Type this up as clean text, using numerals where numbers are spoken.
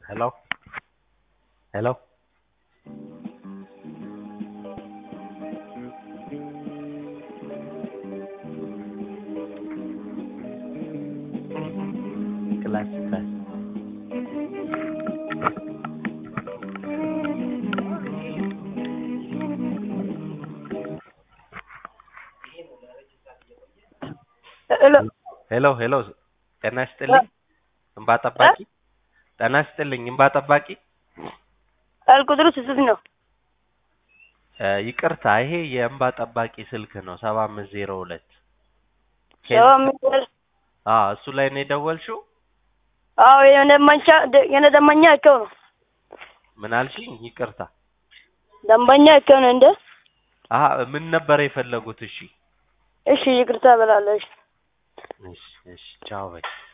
Hello? Hello? Class, class. Hello. Hello, hello. ጤና ይስጥልኝ እንባ ጠባቂ ጤና ይስጥልኝ እንባ ጠባቂ ቁጥሩ ስህተት ነው። ይቅርታ ይሄ የእንባ ጠባቂ ስልክ ነው 7502 እሱ ላይ ነው የደወልሽው? አዎ የኔ ደንበኛ እኮ ነው። ምን አልሽኝ? ይቅርታ ደንበኛ እኮ ነው እንዴ? ምን ነበር የፈለጉት? እሺ ይቅርታ ብላለሽ። እሺ ቻው በይ